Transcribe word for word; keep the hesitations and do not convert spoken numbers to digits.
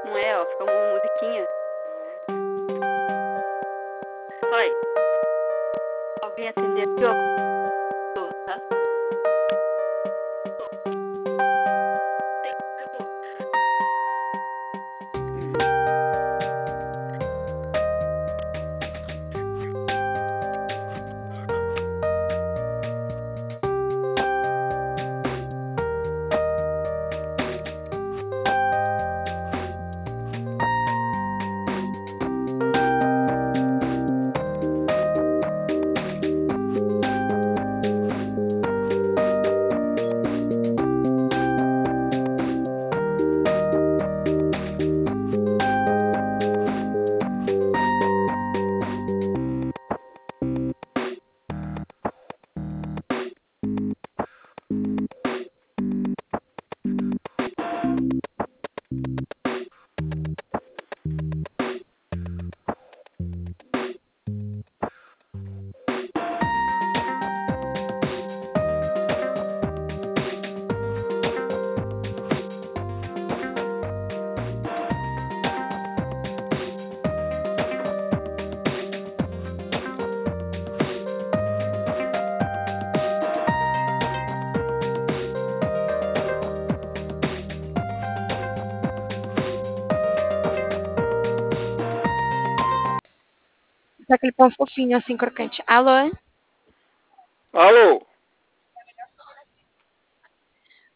Não é, ó, fica uma musiquinha. Oi. Alguém atender aqui, ó. Tô, tá? Tá aquele pão fofinho, assim, crocante. Alô? Alô?